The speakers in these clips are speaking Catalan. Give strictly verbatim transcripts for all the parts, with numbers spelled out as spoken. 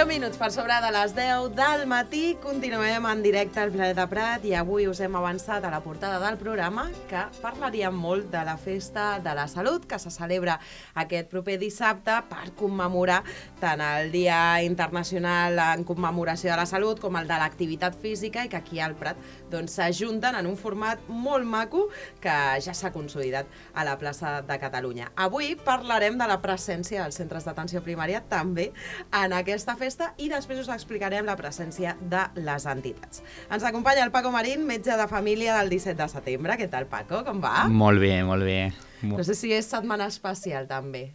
deu minuts per sobre de les deu del matí, continuem en directe al Planeta Prat i avui us hem avançat a la portada del programa que parlaríem molt de la Festa de la Salut que se celebra aquest proper dissabte per commemorar tant el Dia Internacional en commemoració de la Salut com el de l'activitat física i que aquí al Prat doncs, s'ajunten en un format molt maco que ja s'ha consolidat a la plaça de Catalunya. Avui parlarem de la presència dels centres d'atenció primària també en aquesta festa i després us explicarem la presència de les entitats. Ens acompanya el Paco Marín, metge de família del disset de setembre. Què tal, Paco? Com va? Molt bé, molt bé. No sé si és setmana especial, també.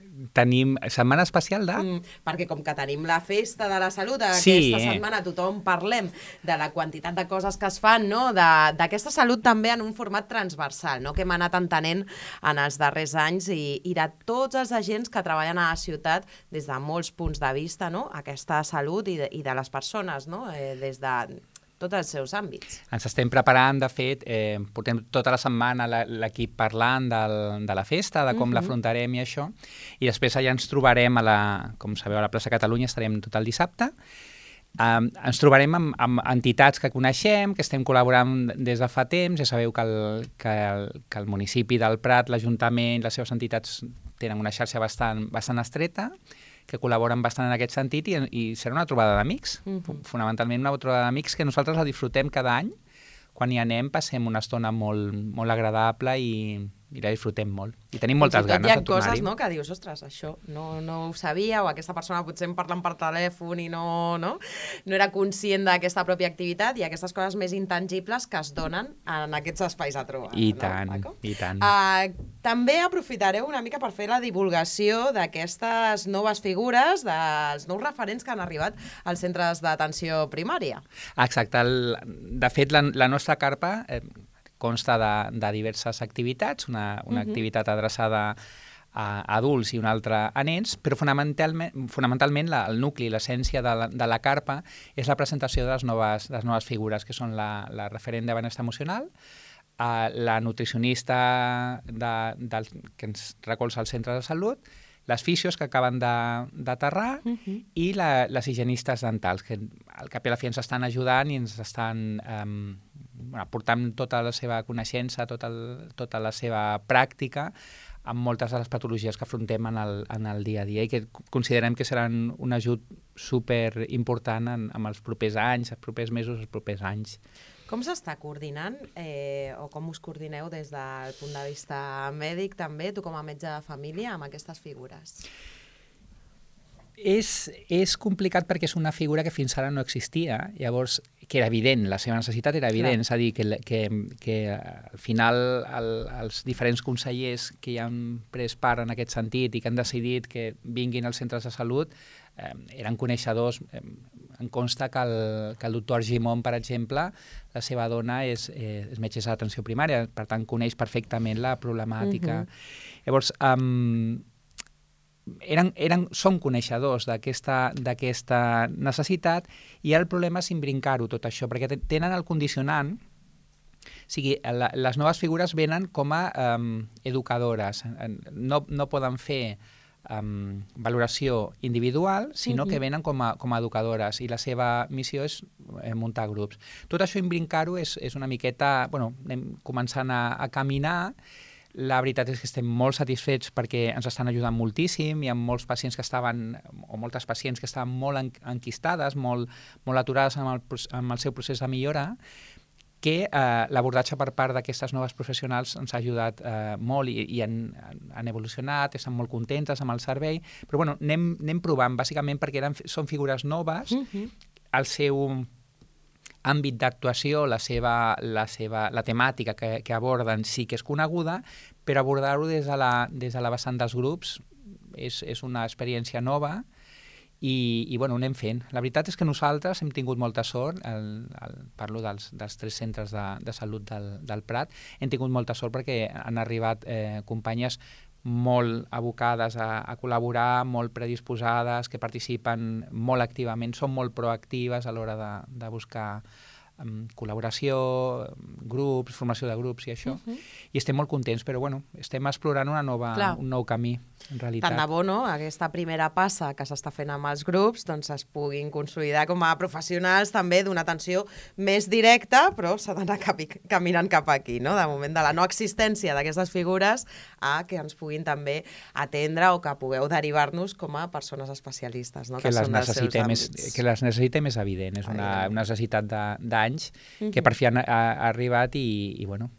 Tenim setmana especial de? Mm, perquè com que tenim la Festa de la Salut, sí, aquesta eh? setmana tothom parlem de la quantitat de coses que es fan, no? D'aquesta salut també en un format transversal, no? Que hem anat entenent en els darrers anys i, i de tots els agents que treballen a la ciutat des de molts punts de vista, no? Aquesta salut i de, i de les persones, no? Eh, des de tots els seus àmbits. Ens estem preparant, de fet, eh, portem tota la setmana l'equip parlant del, de la festa, de com uh-huh. l'afrontarem i això, i després allà ens trobarem, a la, com sabeu, a la plaça Catalunya, estarem tot el dissabte. Um, ens trobarem amb, amb entitats que coneixem, que estem col·laborant des de fa temps. Ja sabeu que el, que el, que el municipi del Prat, l'Ajuntament, les seves entitats tenen una xarxa bastant, bastant estreta, que col·laboren bastant en aquest sentit i, i serà una trobada d'amics, uh-huh. fonamentalment una trobada d'amics que nosaltres la disfrutem cada any. Quan hi anem passem una estona molt, molt agradable i, i la disfrutem molt. I tenim moltes ganes de tornar-hi. Hi ha coses, no?, que dius, ostres, això no, no ho sabia, o aquesta persona potser em parlen per telèfon i no, no, no era conscient d'aquesta pròpia activitat i aquestes coses més intangibles que es donen en aquests espais a trobar. I no, tant, Paco? i tant. Uh, també aprofitareu una mica per fer la divulgació d'aquestes noves figures, dels nous referents que han arribat als centres d'atenció primària. Exacte. El, de fet, la, la nostra carpa eh, consta de, de diverses activitats, una, una uh-huh. activitat adreçada a adults i una altra a nens, però fonamentalment, fonamentalment la, el nucli, l'essència de, la, de la carpa és la presentació de les noves, de les noves figures, que són la, la referent de benestar emocional, Uh, la nutricionista de, de, que ens recolza al centre de salut, les fisios que acaben d'aterrar uh-huh. i la, les higienistes dentals, que al cap i a la fi ens estan ajudant i ens estan um, bueno, portant tota la seva coneixença, tota, el, tota la seva pràctica amb moltes de les patologies que afrontem en el, en el dia a dia i que considerem que seran un ajut super important en, en els propers anys, els propers mesos, els propers anys. Com s'està coordinant eh, o com us coordineu des del punt de vista mèdic també, tu com a metge de família, amb aquestes figures? És, és complicat perquè és una figura que fins ara no existia, llavors que era evident, la seva necessitat era evident, Clar. És a dir, que, que, que al final el, els diferents consellers que hi han pres part en aquest sentit i que han decidit que vinguin als centres de salut eh, eren coneixedors. Eh, em consta que el, que el doctor Argimon, per exemple, la seva dona és, eh, és metgessa d'atenció primària, per tant coneix perfectament la problemàtica. Uh-huh. Llavors, um, eren, eren, són coneixedors d'aquesta d'aquesta necessitat i el problema és imbrincar-ho tot això, perquè tenen el condicionant. O sigui, la, les noves figures venen com a um, educadores, no, no poden fer um, valoració individual, sinó uh-huh. que venen com a, com a educadores i la seva missió és eh, muntar grups. Tot això imbrincar-ho és, és una miqueta, bueno, anem començant a, a caminar. La veritat és que estem molt satisfets perquè ens estan ajudant moltíssim. Hi ha molts pacients que estaven, o moltes pacients que estaven molt en, enquistades, molt, molt aturades amb el, amb el seu procés de millora, que eh, l'abordatge per part d'aquestes noves professionals ens ha ajudat eh, molt i, i han, han evolucionat, estan molt contentes amb el servei, però bueno, anem, anem provant, bàsicament perquè eren, són figures noves, uh-huh. el seu àmbit d'actuació, la seva, la seva, la temàtica que, que aborden sí que és coneguda, però abordar-ho des de la, des de la vessant dels grups és, és una experiència nova i, i bueno, ho anem fent. La veritat és que nosaltres hem tingut molta sort, el, el, parlo dels, dels tres centres de, de salut del, del Prat, hem tingut molta sort perquè han arribat eh, companyes molt abocades a, a col·laborar, molt predisposades, que participen molt activament, són molt proactives a l'hora de, de buscar amb col·laboració, grups, formació de grups i això, uh -huh. i estem molt contents, però bueno, estem explorant una nova, un nou camí, en realitat. Tant de bo, no?, aquesta primera passa que s'està fent amb els grups doncs es puguin consolidar com a professionals també d'una atenció més directa, però s'ha d'anar cap, caminant cap aquí, no?, de moment de la no existència d'aquestes figures a que ens puguin també atendre o que pugueu derivar-nos com a persones especialistes, no?, que, que les necessitem és, que les necessitem és evident, és una, una necessitat d'anys uh-huh. que per fi ha, ha arribat i, i bueno,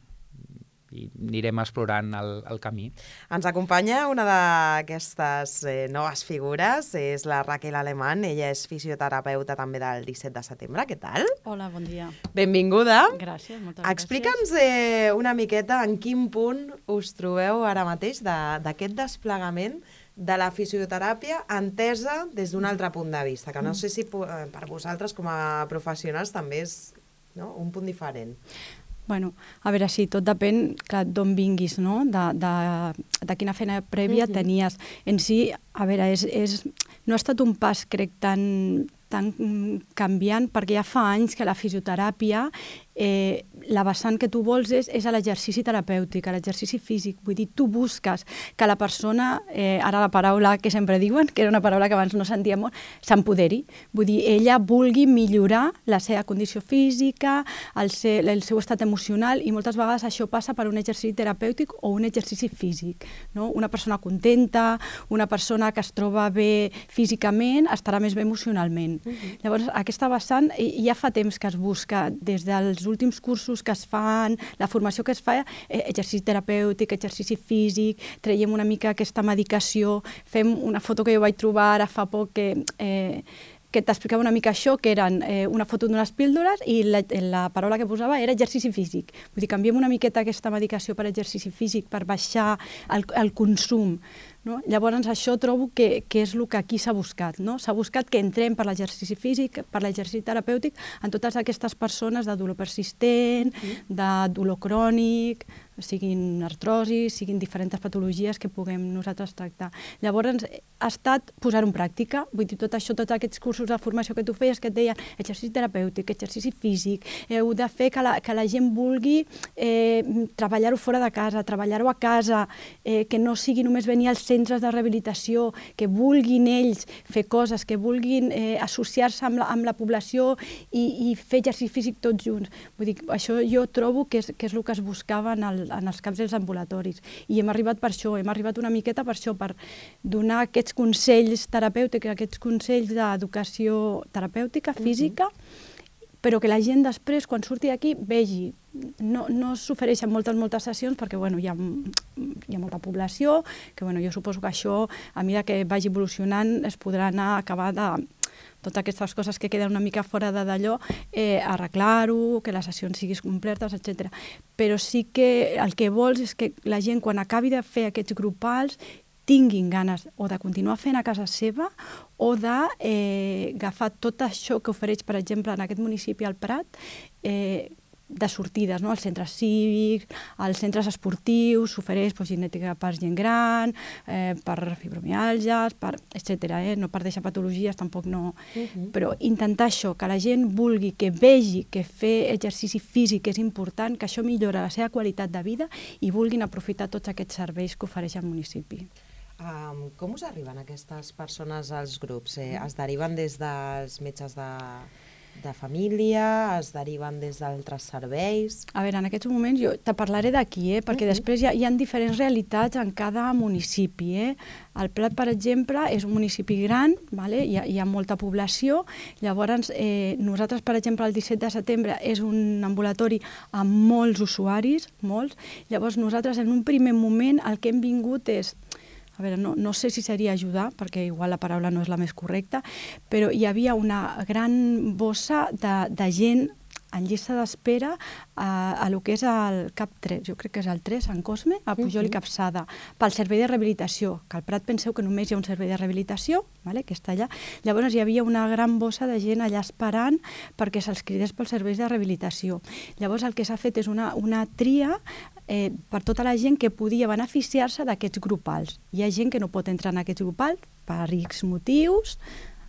i anirem explorant el, el camí. Ens acompanya una d'aquestes eh, noves figures, és la Raquel Alemán, ella és fisioterapeuta també del disset de setembre. Què tal? Hola, bon dia. Benvinguda. Gràcies, moltes gràcies. Explica'ns eh, una miqueta en quin punt us trobeu ara mateix d'aquest de, desplegament de la fisioteràpia entesa des d'un altre punt de vista, que no sé si per vosaltres com a professionals també és, no?, un punt diferent. Bueno, a veure, sí, tot depèn d'on vinguis, no?, de, de, de quina feina prèvia uh-huh. tenies. En si, a veure, és, és, no ha estat un pas, crec, tan, tan canviant, perquè ja fa anys que la fisioteràpia, eh, la vessant que tu vols és, és a l'exercici terapèutic, a l'exercici físic. Vull dir, tu busques que la persona, eh, ara la paraula que sempre diuen, que era una paraula que abans no sentia molt, s'empoderi. Vull dir, ella vulgui millorar la seva condició física, el, ser, el seu estat emocional, i moltes vegades això passa per un exercici terapèutic o un exercici físic, no? Una persona contenta, una persona que es troba bé físicament, estarà més bé emocionalment. Uh-huh. Llavors, aquesta vessant ja fa temps que es busca, des dels últims cursos que es fan, la formació que es fa, eh, exercici terapèutic, exercici físic, traiem una mica aquesta medicació, fem una foto que jo vaig trobar ara fa poc que... Eh, que t'explicava una mica això, que eren eh, una foto d'unes píldores i la, la paraula que posava era exercici físic. Vull dir, canviem una miqueta aquesta medicació per exercici físic, per baixar el, el consum. No? Llavors, això trobo que, que és el que aquí s'ha buscat. No? S'ha buscat que entrem per l'exercici físic, per l'exercici terapèutic, en totes aquestes persones de dolor persistent, mm. de dolor crònic, siguin artrosis, siguin diferents patologies que puguem nosaltres tractar. Llavors, ha estat posar-ho en pràctica. Vull dir, tot això, tots aquests cursos de formació que tu feies, que et deien exercici terapèutic, exercici físic, heu de fer que la, que la gent vulgui eh, treballar-ho fora de casa, treballar-ho a casa, eh, que no sigui només venir als centres de rehabilitació, que vulguin ells fer coses, que vulguin eh, associar-se amb, la, amb la població i, i fer exercici físic tots junts. Vull dir, això jo trobo que és, que és el que es buscava en, el, en els camps dels ambulatoris. I hem arribat per això, hem arribat una miqueta per això, per donar aquests consells terapèutics, aquests consells d'educació terapèutica, física, uh-huh. però que la gent després, quan surti d'aquí, vegi. No, no s'ofereixen moltes, moltes sessions perquè bueno, hi, ha, hi ha molta població, que bueno, jo suposo que això, a mesura que vagi evolucionant, es podrà anar a acabar de totes aquestes coses que queden una mica fora d'allò, eh, arreglar-ho, que les sessions siguin completes, etcètera. Però sí que el que vols és que la gent, quan acabi de fer aquests grupals, tinguin ganes o de continuar fent a casa seva o d'agafar eh, tot això que ofereix, per exemple, en aquest municipi, al Prat, eh, de sortides, no? Els centres cívics, els centres esportius, s'ofereix pues, genètica per gent gran, eh, per fibromiàlgies, per, etcètera. Eh? No per deixar patologies, tampoc no. Uh-huh. Però intentar això, que la gent vulgui, que vegi que fer exercici físic és important, que això millora la seva qualitat de vida i vulguin aprofitar tots aquests serveis que ofereix el municipi. Um, com us arriben aquestes persones als grups? Eh, es deriven des dels metges de... de família, es deriven des d'altres serveis? A veure, en aquests moments jo te parlaré d'aquí, eh? perquè uh-huh. després hi ha, hi ha diferents realitats en cada municipi. Eh? El Prat, per exemple, és un municipi gran, vale? hi, ha, hi ha molta població, llavors eh, nosaltres, per exemple, el disset de setembre és un ambulatori amb molts usuaris, molts, llavors nosaltres en un primer moment el que hem vingut és a veure, no, no sé si seria ajudar, perquè igual la paraula no és la més correcta, però hi havia una gran bossa de, de gent en llista d'espera a, a lo que és el CAP tres, jo crec que és el tres, en Cosme, a Pujol i Capçada, pel servei de rehabilitació, que al Prat penseu que només hi ha un servei de rehabilitació, vale, que està allà. Llavors hi havia una gran bossa de gent allà esperant perquè se'ls cridés pels serveis de rehabilitació. Llavors el que s'ha fet és una, una tria eh, per tota la gent que podia beneficiar-se d'aquests grupals. Hi ha gent que no pot entrar en aquests grupals per X motius,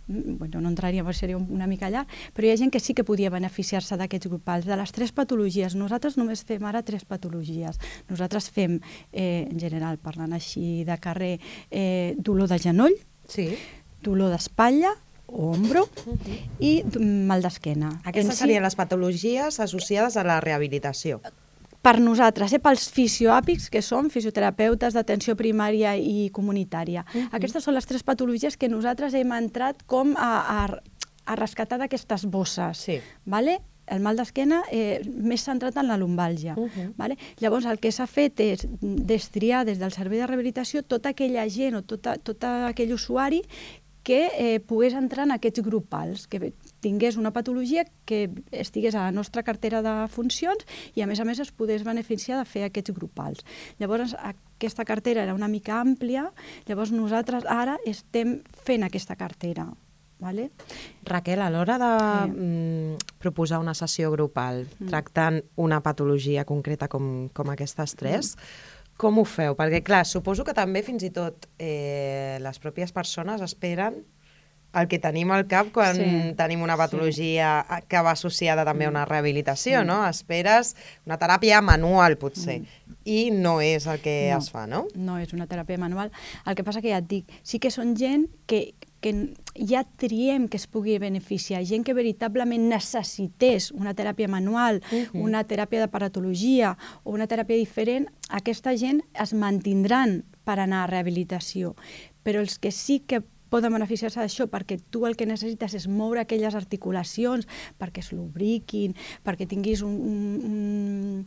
bueno, no entraria, seria una mica llarg, però hi ha gent que sí que podia beneficiar-se d'aquests grupals. De les tres patologies, nosaltres només fem ara tres patologies. Nosaltres fem, eh, en general, parlant així de carrer, eh, dolor de genoll, sí. dolor d'espatlla, o ombro, uh-huh. i mal d'esquena. Aquestes si... serien les patologies associades a la rehabilitació. Per nosaltres, eh, pels fisioàpics, que som fisioterapeutes d'atenció primària i comunitària. Uh-huh. Aquestes són les tres patologies que nosaltres hem entrat com a, a, a rescatar d'aquestes bosses. Sí. Vale? El mal d'esquena eh, més centrat en la lumbàlgia. Uh-huh. Vale? Llavors, el que s'ha fet és destriar des del servei de rehabilitació tota aquella gent o tot, tot aquell usuari que eh, pogués entrar en aquests grupals, que tingués una patologia que estigués a la nostra cartera de funcions i, a més a més, es podés beneficiar de fer aquests grupals. Llavors, aquesta cartera era una mica àmplia, llavors nosaltres ara estem fent aquesta cartera. Vale? Raquel, a l'hora de eh. proposar una sessió grupal mm. tractant una patologia concreta com, com aquestes tres, mm. com ho feu? Perquè, clar, suposo que també fins i tot eh, les pròpies persones esperen el que tenim al cap quan sí. tenim una patologia sí. que va associada també a una rehabilitació, sí. no? Esperes una teràpia manual, potser, mm. i no és el que no, es fa, no? No és una teràpia manual. El que passa que ja et dic, sí que són gent que que ja triem que es pugui beneficiar, gent que veritablement necessités una teràpia manual, uh-huh. una teràpia de paratologia o una teràpia diferent, aquesta gent es mantindran per anar a rehabilitació. Però els que sí que poden beneficiar-se d'això perquè tu el que necessites és moure aquelles articulacions perquè es lubriquin, perquè tinguis un... un, un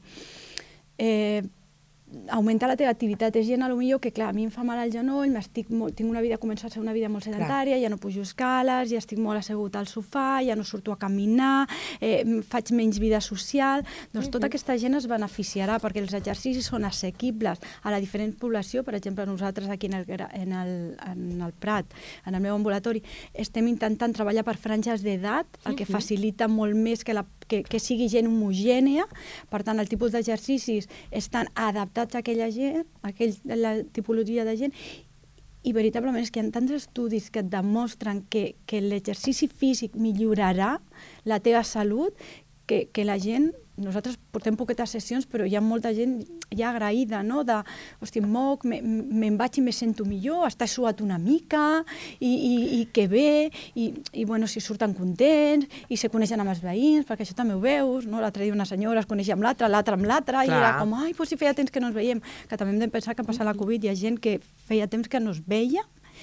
eh, augmentar la teva activitat. És gent, potser, que clar, a mi em fa mal al genoll, m'estic molt, tinc una vida, començo a ser una vida molt sedentària, clar. Ja no pujo escales, ja estic molt assegut al sofà, ja no surto a caminar, eh, faig menys vida social. Doncs tota aquesta gent es beneficiarà perquè els exercicis són assequibles a la diferent població. Per exemple, nosaltres aquí en el, en el, en el Prat, en el meu ambulatori, estem intentant treballar per franges d'edat, el que facilita molt més que, la, que, que sigui gent homogènia. Per tant, el tipus d'exercicis estan adaptats a aquella gent, a aquell, la tipologia de gent, i veritablement és que hi ha tants estudis que et demostren que, que l'exercici físic millorarà la teva salut, que, que la gent, nosaltres portem poquetes sessions, però hi ha molta gent ja agraïda, no? De, hosti, moc, me'n me vaig i me sento millor, està suat una mica, i, i, i que bé, i, i bueno, si surten contents, i se coneixen amb els veïns, perquè això també ho veus, no? L'altre dia una senyora es coneixia amb l'altra, l'altra amb l'altra, i era com, ai, pues si feia temps que no ens veiem, que també hem de pensar que passar la Covid hi ha gent que feia temps que no es veia,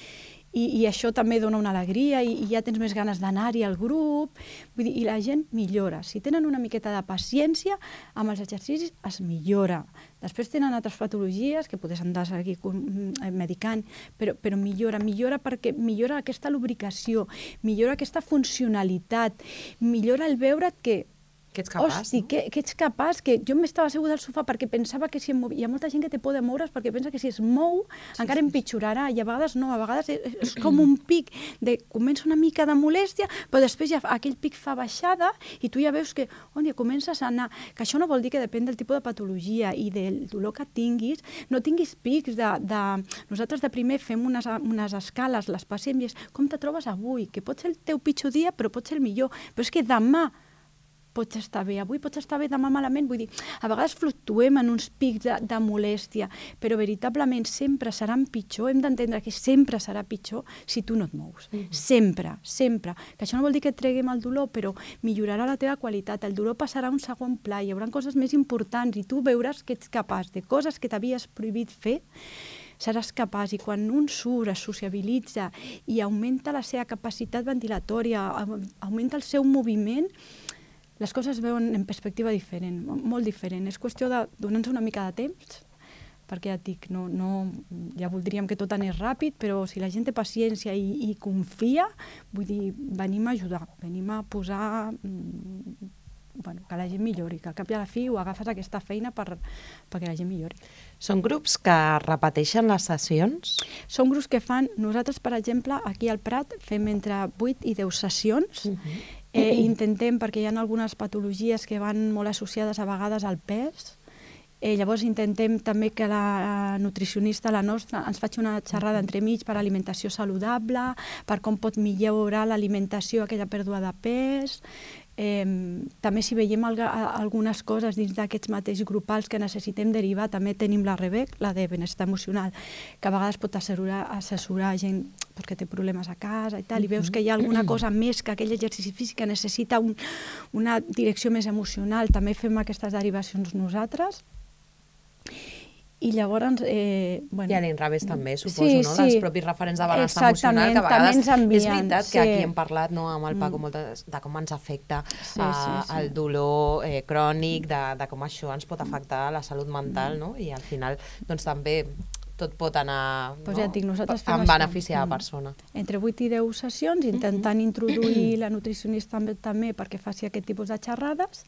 I, i això també dona una alegria i, i ja tens més ganes d'anar-hi al grup. Vull dir, i la gent millora. Si tenen una miqueta de paciència, amb els exercicis es millora. Després tenen altres patologies que potser s'han de seguir medicant, però, però millora, millora perquè millora aquesta lubricació, millora aquesta funcionalitat, millora el veure't que Que ets capaç, Hosti, no? que, que ets capaç, que jo m'estava asseguda al sofà perquè pensava que si em mou... Hi ha molta gent que té por de moure's perquè pensa que si es mou sí, encara sí, empitjorarà, i a vegades no, a vegades és, és com un pic de comença una mica de molèstia, però després ja aquell pic fa baixada i tu ja veus que, on ja comences a anar, que això no vol dir que depèn del tipus de patologia i del dolor que tinguis, no tinguis pics de... de... Nosaltres de primer fem unes, unes escales, les passem i és com te trobes avui, que pot ser el teu pitjor dia però pot ser el millor, però és que demà pots estar bé, avui pots estar bé, demà malament. Vull dir, a vegades fluctuem en uns pics de, de molèstia, però veritablement sempre seran pitjor, hem d'entendre que sempre serà pitjor si tu no et mous. Mm-hmm. Sempre, sempre. Que això no vol dir que et treguem el dolor, però millorarà la teva qualitat, el dolor passarà a un segon pla, hi haurà coses més importants i tu veuràs que ets capaç de coses que t'havies prohibit fer, seràs capaç, i quan un surt, es sociabilitza i augmenta la seva capacitat ventilatòria, augmenta el seu moviment, les coses es veuen en perspectiva diferent, molt diferent. És qüestió de donar-nos una mica de temps, perquè ja et dic, no, no, ja voldríem que tot anés ràpid, però si la gent té paciència i, i confia, vull dir, venim a ajudar, venim a posar... Bueno, que la gent millori, que al cap i a la fi ho agafes aquesta feina per, perquè la gent millori. Són grups que repeteixen les sessions? Són grups que fan... Nosaltres, per exemple, aquí al Prat fem entre vuit i deu sessions. Uh-huh. Eh, intentem, perquè hi ha algunes patologies que van molt associades a vegades al pes, Eh, llavors intentem també que la nutricionista, la nostra, ens faci una xerrada entremig per alimentació saludable, per com pot millorar l'alimentació, aquella pèrdua de pes. Eh, també si veiem alga, algunes coses dins d'aquests mateixos grupals que necessitem derivar, també tenim la Rebec, la de benestar emocional, que a vegades pot assessorar, assessorar gent perquè té problemes a casa i tal, i veus que hi ha alguna cosa més que aquell exercici físic que necessita un, una direcció més emocional, també fem aquestes derivacions nosaltres. I llavors... Eh, bueno, I a l'Inrabés també, suposo, sí, no? sí. Dels propis referents de benestar emocional, que a vegades envien, és veritat que sí. aquí hem parlat, no, amb el Paco, Mm. moltes, de com ens afecta Sí, uh, sí, sí. el dolor eh, crònic, de, de com això ens pot afectar la salut mental, no? I al final, doncs també tot pot anar Pues no? ja et dic, nosaltres fem en això. benefici a la Mm. persona. Entre vuit i deu sessions, intentant introduir la nutricionista també, també perquè faci aquest tipus de xerrades,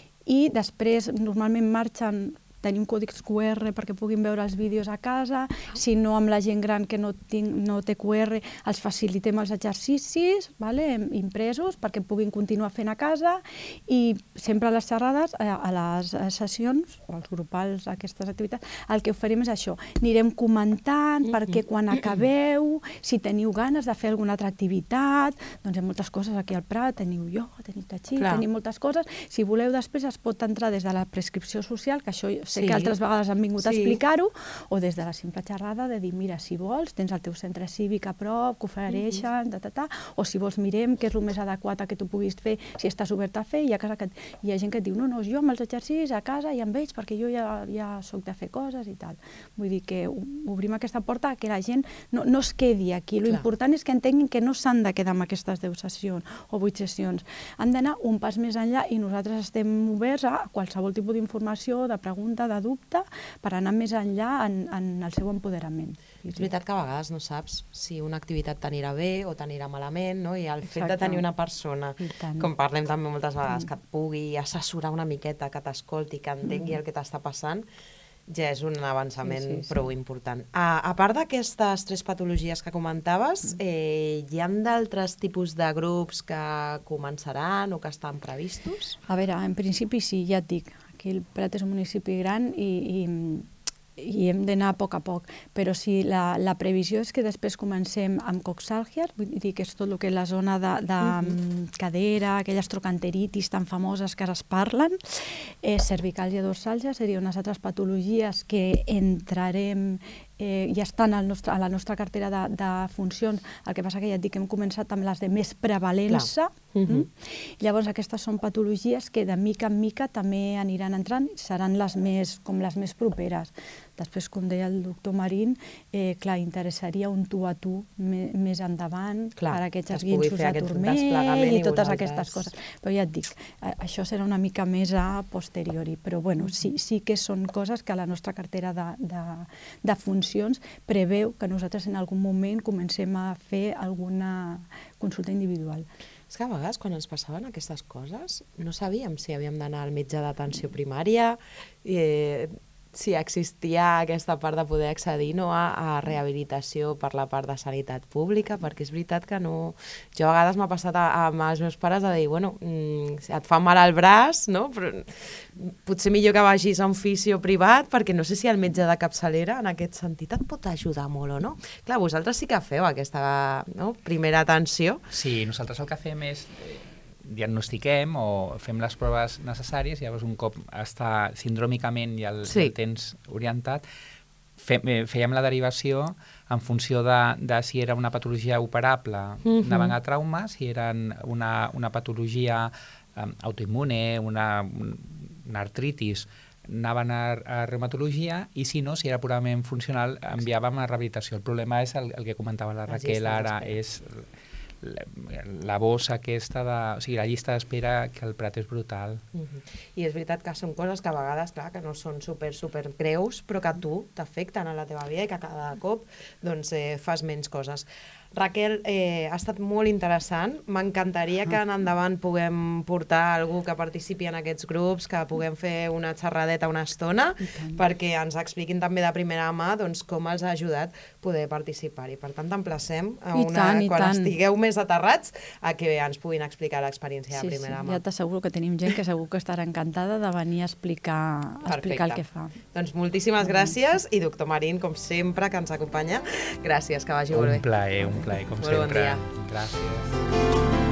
i després normalment marxen, tenim còdics cu erre perquè puguin veure els vídeos a casa, si no amb la gent gran que no, tinc, no té cu erre els facilitem els exercicis, vale, impresos, perquè puguin continuar fent a casa, i sempre a les xerrades, a, a les sessions, o als grupals, aquestes activitats, el que oferim és això, anirem comentant perquè quan acabeu, si teniu ganes de fer alguna altra activitat, doncs hi ha moltes coses aquí al Prat, teniu ioga, teniu tai chi, Clar. teniu moltes coses, si voleu després es pot entrar des de la prescripció social, que això sé Sí. que altres vegades han vingut a Sí. explicar-ho, o des de la simple xerrada de dir, mira, si vols, tens el teu centre cívic a prop, que ofereixen, ta, ta, ta, o si vols mirem què és el més adequat a que tu puguis fer, si estàs obert a fer, i a casa que... hi ha gent que et diu, no, no, jo amb els exercicis a casa ja em veig perquè jo ja, ja soc de fer coses i tal. Vull dir que obrim aquesta porta a que la gent no, no es quedi aquí. Lo Clar. important és que entenguin que no s'han de quedar amb aquestes deu sessions o vuit sessions. Han d'anar un pas més enllà, i nosaltres estem oberts a qualsevol tipus d'informació, de pregunta, de dubte, per anar més enllà en, en el seu empoderament. És veritat que a vegades no saps si una activitat t'anirà bé o t'anirà malament, no? I el fet de Exacte. tenir una persona, I tant. com parlem també moltes vegades, que et pugui assessorar una miqueta, que t'escolti, que entengui Mm. el que t'està passant, ja és un avançament Sí, sí, sí. prou important. A, a part d'aquestes tres patologies que comentaves, eh, hi ha d'altres tipus de grups que començaran o que estan previstos? A veure, en principi sí, ja et dic, aquí el Prat és un municipi gran i, i, i hem d'anar a poc a poc, però sí, la, la previsió és que després comencem amb coxàlgies, vull dir que és tot el que és la zona de, de uh-huh. cadera, aquelles trocanteritis tan famoses que ara es parlen, eh, cervicàlgia, dorsàlgia, serien unes altres patologies que entrarem, eh, ja estan al nostre, a la nostra cartera de, de funcions, el que passa que ja et dic que hem començat amb les de més prevalença. Uh -huh. mm? Llavors aquestes són patologies que de mica en mica també aniran entrant, seran les més, com les més properes. Després, com deia el doctor Marín, eh, clar, interessaria un tu a tu me, més endavant, Clar, per aquests que es pugui esguinços fer de aquest turmell desplegament i i totes vosaltres- aquestes coses. Però ja et dic, eh, això serà una mica més a posteriori, però bueno, sí, sí que són coses que la nostra cartera de, de, de funcions preveu que nosaltres en algun moment comencem a fer alguna consulta individual. És que a vegades quan ens passaven aquestes coses no sabíem si havíem d'anar al metge d'atenció primària, eh, si existia aquesta part de poder accedir, no, a, a rehabilitació per la part de sanitat pública, perquè és veritat que no... Jo a vegades m'ha passat a, amb els meus pares de dir, bueno, mm, et fa mal al braç, no? Però potser millor que vagis a un fisio privat, perquè no sé si el metge de capçalera en aquest sentit et pot ajudar molt o no. Clar, vosaltres sí que feu aquesta, no, primera atenció. Sí, nosaltres el que fem és eh, diagnostiquem o fem les proves necessàries, llavors un cop està sindròmicament i el, Sí. el tens orientat, fem, eh, fèiem la derivació en funció de, de si era una patologia operable, Mhm. anaven a trauma, si era una, una patologia um, autoimmune, una, una artritis, anaven a, a reumatologia, i si no, si era purament funcional, enviàvem a rehabilitació. El problema és el, el que comentava la Les Raquel llistes ara, d'espera. és la, la bossa aquesta de... O sigui, la llista d'espera que el Prat és brutal. Uh-huh. I és veritat que són coses que a vegades, clar, que no són super, super greus, però que a tu t'afecten a la teva vida i que cada cop doncs, eh, fas menys coses. Raquel, eh, ha estat molt interessant. M'encantaria que en endavant puguem portar algú que participi en aquests grups, que puguem fer una xerradeta una estona, perquè ens expliquin també de primera mà doncs, com els ha ajudat poder participar-hi. Per tant, t'emplacem a I una, tant, i quan tant. estigueu més aterrats a que ens puguin explicar l'experiència Sí, de sí, primera mà. ja t'asseguro que tenim gent que segur que estarà encantada de venir a explicar, a explicar el que fa. Doncs moltíssimes gràcies i doctor Marín, com sempre, que ens acompanya. Gràcies, que vagi molt bé. Un plaer, un plaer, com Molt bon sempre. dia. Gràcies.